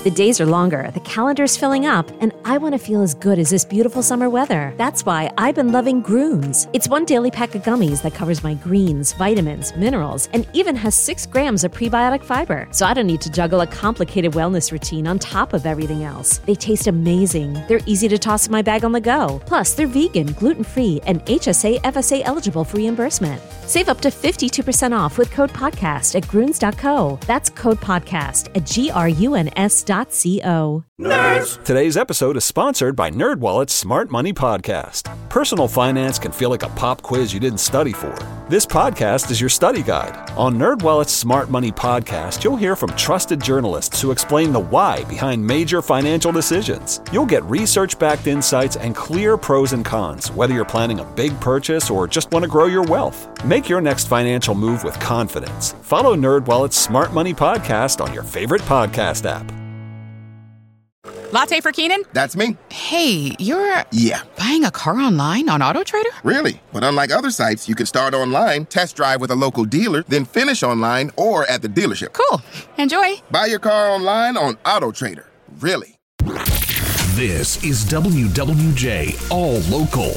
The days are longer, the calendar's filling up, and I want to feel as good as this beautiful summer weather. That's why I've been loving Grooms. It's one daily pack of gummies that covers my greens, vitamins, minerals, and even has 6 grams of prebiotic fiber. So I don't need to juggle a complicated wellness routine on top of everything else. They taste amazing. They're easy to toss in my bag on the go. Plus, they're vegan, gluten-free, and HSA, FSA eligible for reimbursement. Save up to 52% off with code podcast at Grooms.co. That's code podcast at GRUNS.co. Nerds! Today's episode is sponsored by NerdWallet's Smart Money Podcast. Personal finance can feel like a pop quiz you didn't study for. This podcast is your study guide. On NerdWallet's Smart Money Podcast, you'll hear from trusted journalists who explain the why behind major financial decisions. You'll get research-backed insights and clear pros and cons, whether you're planning a big purchase or just want to grow your wealth. Make your next financial move with confidence. Follow NerdWallet's Smart Money Podcast on your favorite podcast app. Latte for Keenan? That's me. Hey, you're... Yeah. Buying a car online on AutoTrader? Really? But unlike other sites, you can start online, test drive with a local dealer, then finish online or at the dealership. Cool. Enjoy. Buy your car online on AutoTrader. Really. This is WWJ All Local.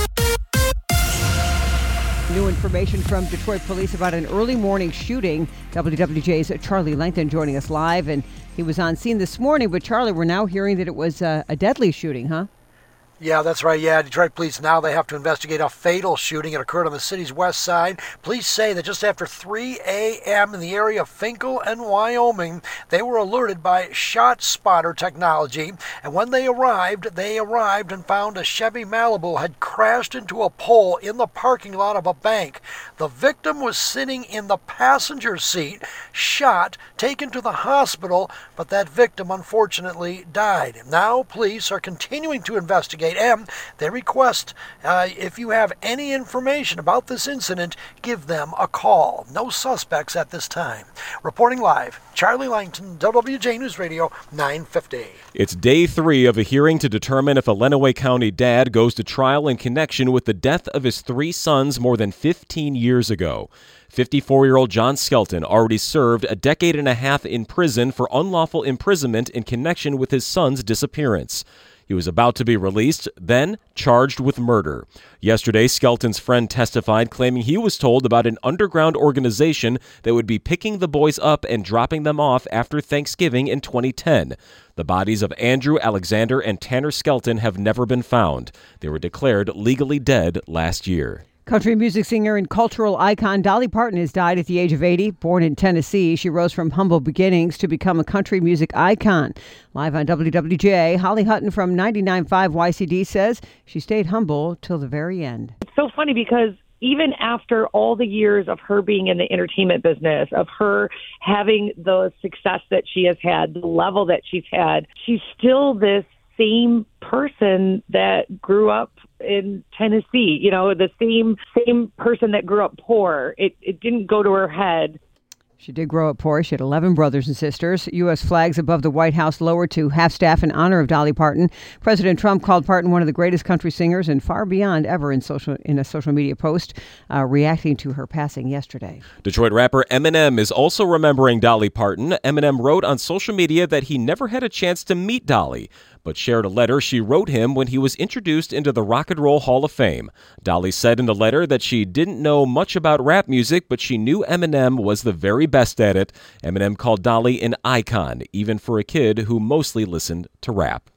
New information from Detroit police about an early morning shooting. WWJ's Charlie Langton joining us live, and he was on scene this morning. But Charlie, we're now hearing that it was a deadly shooting, huh? Yeah, that's right. Yeah, Detroit police now they have to investigate a fatal shooting. It occurred on the city's west side. Police say that just after 3 a.m. in the area of Finkel and Wyoming, they were alerted by Shot Spotter technology. And when they arrived and found a Chevy Malibu had crashed into a pole in the parking lot of a bank. The victim was sitting in the passenger seat, shot, taken to the hospital, but that victim unfortunately died. Now police are continuing to investigate. And they request if you have any information about this incident, give them a call. No suspects at this time. Reporting live, Charlie Langton, WWJ News Radio 950. It's day 3 of a hearing to determine if a Lenawee County dad goes to trial in connection with the death of his 3 sons more than 15 years ago. 54-year-old John Skelton already served a decade and a half in prison for unlawful imprisonment in connection with his son's disappearance. He was about to be released, then charged with murder. Yesterday, Skelton's friend testified, claiming he was told about an underground organization that would be picking the boys up and dropping them off after Thanksgiving in 2010. The bodies of Andrew, Alexander, and Tanner Skelton have never been found. They were declared legally dead last year. Country music singer and cultural icon Dolly Parton has died at the age of 80. Born in Tennessee, she rose from humble beginnings to become a country music icon. Live on WWJ, Holly Hutton from 99.5 YCD says she stayed humble till the very end. It's so funny because even after all the years of her being in the entertainment business, of her having the success that she has had, the level that she's had, she's still this same person that grew up in Tennessee, you know, the same person that grew up poor. It didn't go to her head. She did grow up poor. She had 11 brothers and sisters. U.S. flags above the White House lowered to half-staff in honor of Dolly Parton. President Trump called Parton one of the greatest country singers and far beyond ever in a social media post, reacting to her passing yesterday. Detroit rapper Eminem is also remembering Dolly Parton. Eminem wrote on social media that he never had a chance to meet Dolly, but shared a letter she wrote him when he was introduced into the Rock and Roll Hall of Fame. Dolly said in the letter that she didn't know much about rap music, but she knew Eminem was the very best at it. Eminem called Dolly an icon, even for a kid who mostly listened to rap.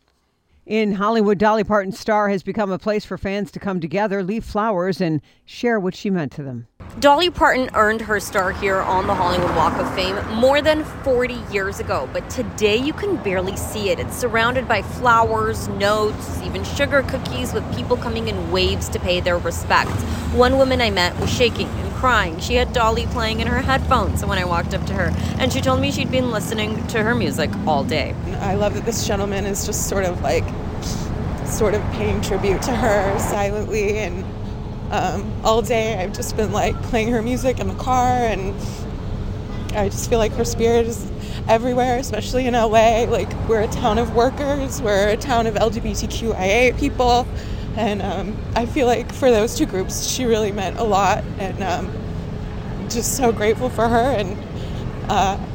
In Hollywood, Dolly Parton's star has become a place for fans to come together, leave flowers, and share what she meant to them. Dolly Parton earned her star here on the Hollywood Walk of Fame more than 40 years ago, but today you can barely see it. It's surrounded by flowers, notes, even sugar cookies, with people coming in waves to pay their respects. One woman I met was shaking and crying. She had Dolly playing in her headphones when I walked up to her, and she told me she'd been listening to her music all day. I love that this gentleman is just sort of paying tribute to her silently, and all day I've just been playing her music in the car, and I just feel like her spirit is everywhere, especially in LA. We're a town of workers, we're a town of LGBTQIA people, and I feel like for those two groups she really meant a lot, and just so grateful for her, and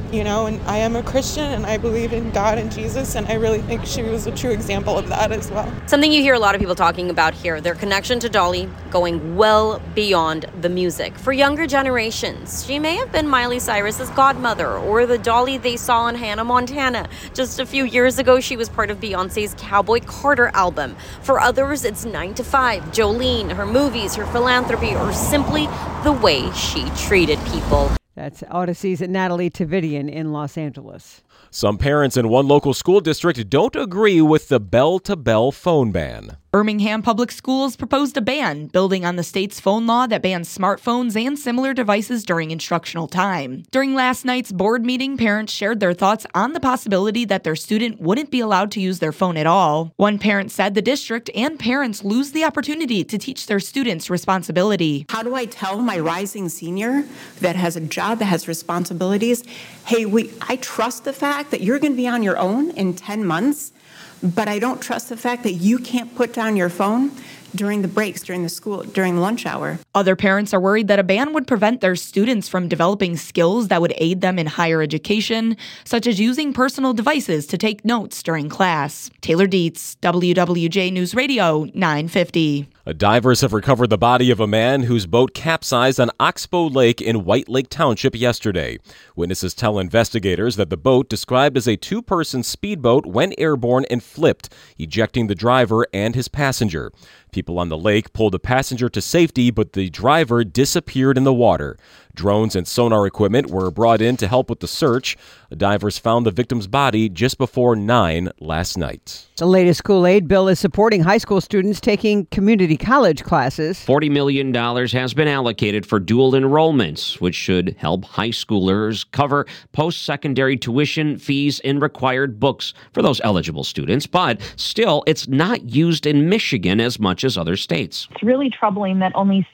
and I am a Christian and I believe in God and Jesus, and I really think she was a true example of that as well. Something you hear a lot of people talking about here, their connection to Dolly going well beyond the music. For younger generations, she may have been Miley Cyrus's godmother or the Dolly they saw on Hannah Montana. Just a few years ago, she was part of Beyonce's Cowboy Carter album. For others, it's 9 to 5, Jolene, her movies, her philanthropy, or simply the way she treated people. That's Odyssey's Natalie Tavidian in Los Angeles. Some parents in one local school district don't agree with the bell-to-bell phone ban. Birmingham Public Schools proposed a ban, building on the state's phone law that bans smartphones and similar devices during instructional time. During last night's board meeting, parents shared their thoughts on the possibility that their student wouldn't be allowed to use their phone at all. One parent said the district and parents lose the opportunity to teach their students responsibility. How do I tell my rising senior that has a job, that has responsibilities, hey, I trust the fact that you're going to be on your own in 10 months, but I don't trust the fact that you can't put down your phone during the breaks, during the lunch hour. Other parents are worried that a ban would prevent their students from developing skills that would aid them in higher education, such as using personal devices to take notes during class. Taylor Dietz, WWJ News Radio, 950. Divers have recovered the body of a man whose boat capsized on Oxbow Lake in White Lake Township yesterday. Witnesses tell investigators that the boat, described as a two-person speedboat, went airborne and flipped, ejecting the driver and his passenger. People on the lake pulled the passenger to safety, but the driver disappeared in the water. Drones and sonar equipment were brought in to help with the search. The divers found the victim's body just before 9 last night. The latest school aid bill is supporting high school students taking community college classes. $40 million has been allocated for dual enrollments, which should help high schoolers cover post-secondary tuition, fees, and required books for those eligible students. But still, it's not used in Michigan as much as other states. It's really troubling that only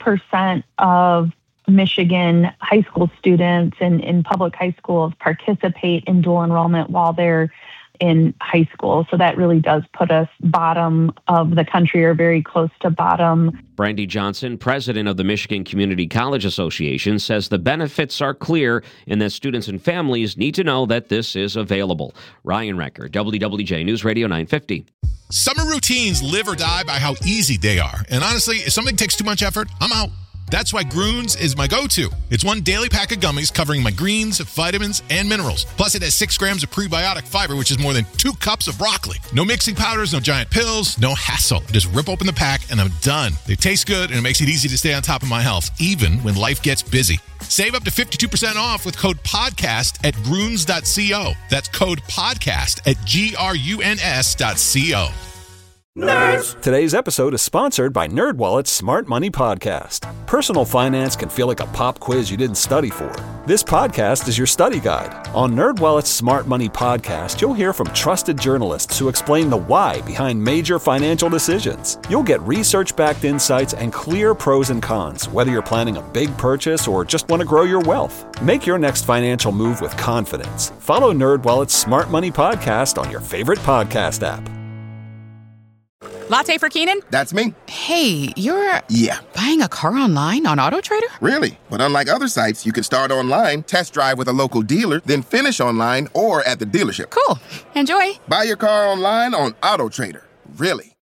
7% of Michigan high school students in public high schools participate in dual enrollment while they're in high school. So that really does put us bottom of the country, or very close to bottom. Brandy Johnson, president of the Michigan Community College Association, says the benefits are clear and that students and families need to know that this is available. Ryan Recker, WWJ News Radio 950. Summer routines live or die by how easy they are. And honestly, if something takes too much effort, I'm out. That's why Grüns is my go-to. It's one daily pack of gummies covering my greens, vitamins, and minerals. Plus, it has 6 grams of prebiotic fiber, which is more than 2 cups of broccoli. No mixing powders, no giant pills, no hassle. Just rip open the pack and I'm done. They taste good and it makes it easy to stay on top of my health, even when life gets busy. Save up to 52% off with code PODCAST at Grüns.co. That's code PODCAST at GRUNS.co. Nerds! Today's episode is sponsored by NerdWallet's Smart Money Podcast. Personal finance can feel like a pop quiz you didn't study for. This podcast is your study guide. On NerdWallet's Smart Money Podcast, you'll hear from trusted journalists who explain the why behind major financial decisions. You'll get research-backed insights and clear pros and cons, whether you're planning a big purchase or just want to grow your wealth. Make your next financial move with confidence. Follow NerdWallet's Smart Money Podcast on your favorite podcast app. Latte for Keenan? That's me. Hey, you're... Yeah. Buying a car online on AutoTrader? Really? But unlike other sites, you can start online, test drive with a local dealer, then finish online or at the dealership. Cool. Enjoy. Buy your car online on AutoTrader. Really.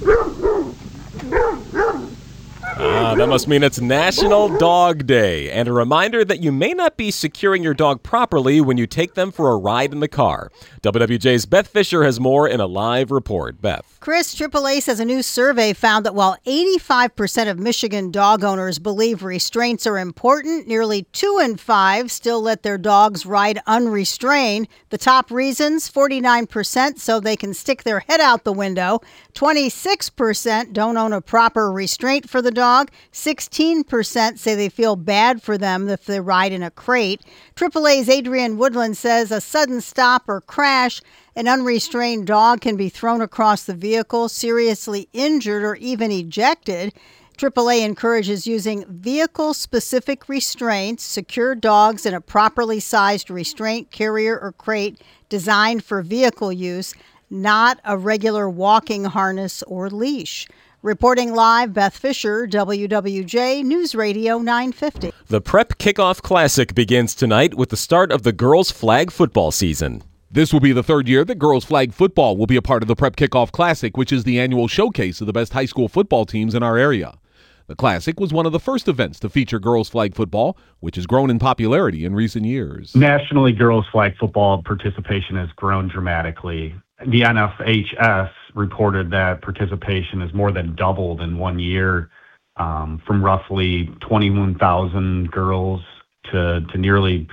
That must mean it's National Dog Day, and a reminder that you may not be securing your dog properly when you take them for a ride in the car. WWJ's Beth Fisher has more in a live report. Beth. Chris, AAA says a new survey found that while 85% of Michigan dog owners believe restraints are important, nearly 2 in 5 still let their dogs ride unrestrained. The top reasons, 49% so they can stick their head out the window, 26% don't own a proper restraint for the dog, 16% say they feel bad for them if they ride in a crate. AAA's Adrian Woodland says a sudden stop or crash, an unrestrained dog can be thrown across the vehicle, seriously injured, or even ejected. AAA encourages using vehicle-specific restraints, secure dogs in a properly sized restraint, carrier, or crate designed for vehicle use, not a regular walking harness or leash. Reporting live, Beth Fisher, WWJ News Radio 950. The Prep Kickoff Classic begins tonight with the start of the girls' flag football season. This will be the third year that girls flag football will be a part of the Prep Kickoff Classic, which is the annual showcase of the best high school football teams in our area. The Classic was one of the first events to feature girls flag football, which has grown in popularity in recent years. Nationally, girls flag football participation has grown dramatically. The NFHS reported that participation has more than doubled in 1 year, from roughly 21,000 girls to nearly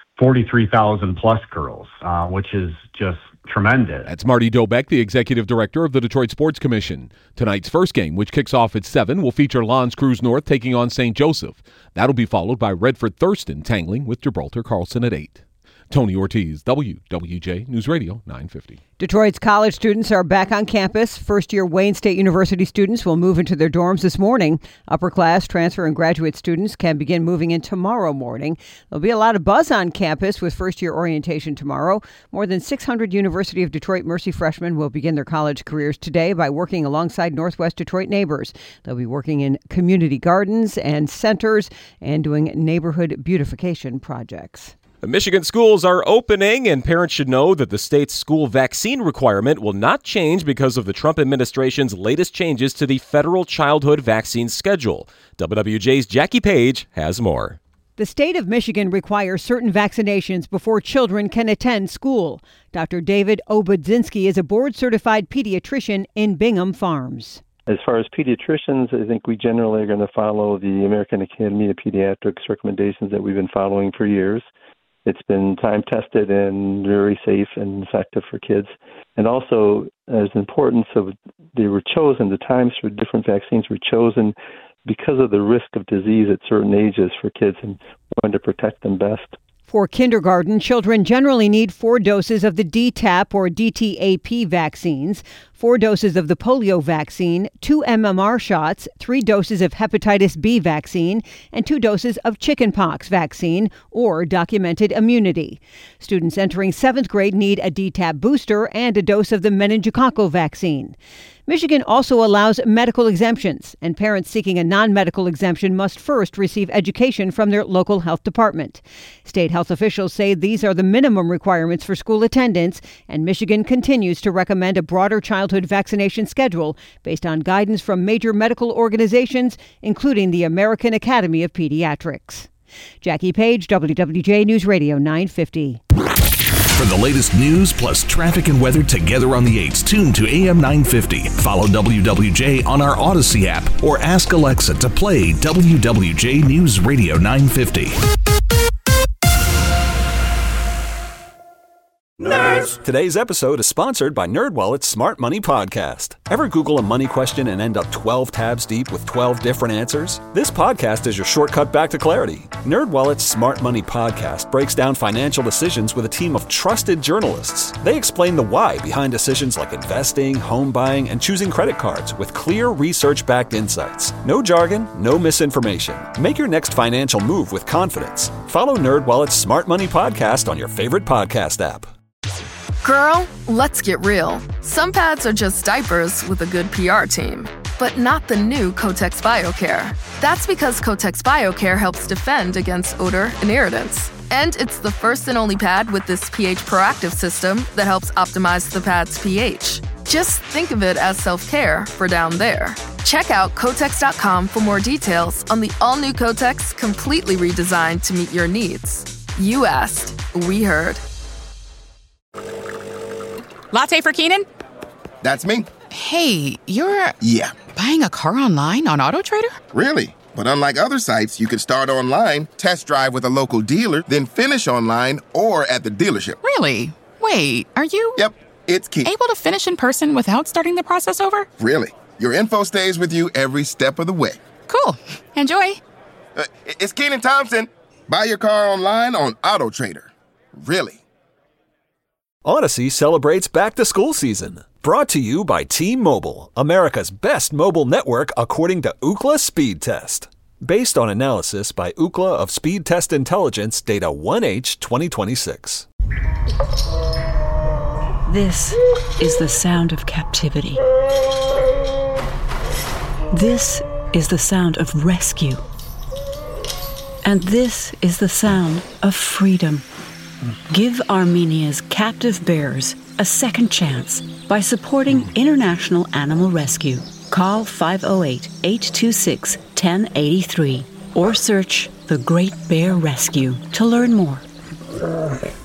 43,000 plus girls, which is just tremendous. That's Marty Dobeck, the executive director of the Detroit Sports Commission. Tonight's first game, which kicks off at 7, will feature L'Anse Creuse North taking on St. Joseph. That'll be followed by Redford Thurston tangling with Gibraltar Carlson at 8. Tony Ortiz, WWJ News Radio 950. Detroit's college students are back on campus. First-year Wayne State University students will move into their dorms this morning. Upper class, transfer, and graduate students can begin moving in tomorrow morning. There'll be a lot of buzz on campus with first-year orientation tomorrow. More than 600 University of Detroit Mercy freshmen will begin their college careers today by working alongside Northwest Detroit neighbors. They'll be working in community gardens and centers and doing neighborhood beautification projects. Michigan schools are opening, and parents should know that the state's school vaccine requirement will not change because of the Trump administration's latest changes to the federal childhood vaccine schedule. WWJ's Jackie Page has more. The state of Michigan requires certain vaccinations before children can attend school. Dr. David Obudzinski is a board-certified pediatrician in Bingham Farms. As far as pediatricians, I think we generally are going to follow the American Academy of Pediatrics recommendations that we've been following for years. It's been time-tested and very safe and effective for kids. And also, there's the importance of they were chosen, the times for different vaccines were chosen because of the risk of disease at certain ages for kids and wanted to protect them best. For kindergarten, children generally need 4 doses of the DTaP or DTaP vaccines, 4 doses of the polio vaccine, 2 MMR shots, 3 doses of hepatitis B vaccine, and 2 doses of chickenpox vaccine or documented immunity. Students entering 7th grade need a DTaP booster and a dose of the meningococcal vaccine. Michigan also allows medical exemptions, and parents seeking a non-medical exemption must first receive education from their local health department. State health officials say these are the minimum requirements for school attendance, and Michigan continues to recommend a broader childhood vaccination schedule based on guidance from major medical organizations, including the American Academy of Pediatrics. Jackie Page, WWJ News Radio 950. For the latest news plus traffic and weather together on the 8s, tune to AM 950. Follow WWJ on our Odyssey app or ask Alexa to play WWJ News Radio 950. Nerds! Today's episode is sponsored by NerdWallet's Smart Money Podcast. Ever Google a money question and end up 12 tabs deep with 12 different answers? This podcast is your shortcut back to clarity. NerdWallet's Smart Money Podcast breaks down financial decisions with a team of trusted journalists. They explain the why behind decisions like investing, home buying, and choosing credit cards with clear research-backed insights. No jargon, no misinformation. Make your next financial move with confidence. Follow NerdWallet's Smart Money Podcast on your favorite podcast app. Girl, let's get real. Some pads are just diapers with a good PR team, but not the new Kotex BioCare. That's because Kotex BioCare helps defend against odor and irritants. And it's the first and only pad with this pH proactive system that helps optimize the pad's pH. Just think of it as self-care for down there. Check out Kotex.com for more details on the all-new Kotex, completely redesigned to meet your needs. You asked, we heard. Latte for Keenan? That's me. Hey, you're... Yeah. Buying a car online on AutoTrader? Really? But unlike other sites, you can start online, test drive with a local dealer, then finish online or at the dealership. Really? Wait, are you... Yep, it's Key. Able to finish in person without starting the process over? Really. Your info stays with you every step of the way. Cool. Enjoy. It's Keenan Thompson. Buy your car online on AutoTrader. Really. Odyssey celebrates back-to-school season. Brought to you by T-Mobile, America's best mobile network according to Ookla Speed Test. Based on analysis by Ookla of Speed Test Intelligence data 1H 2026. This is the sound of captivity. This is the sound of rescue. And this is the sound of freedom. Give Armenia's captive bears a second chance by supporting International Animal Rescue. Call 508-826-1083 or search The Great Bear Rescue to learn more.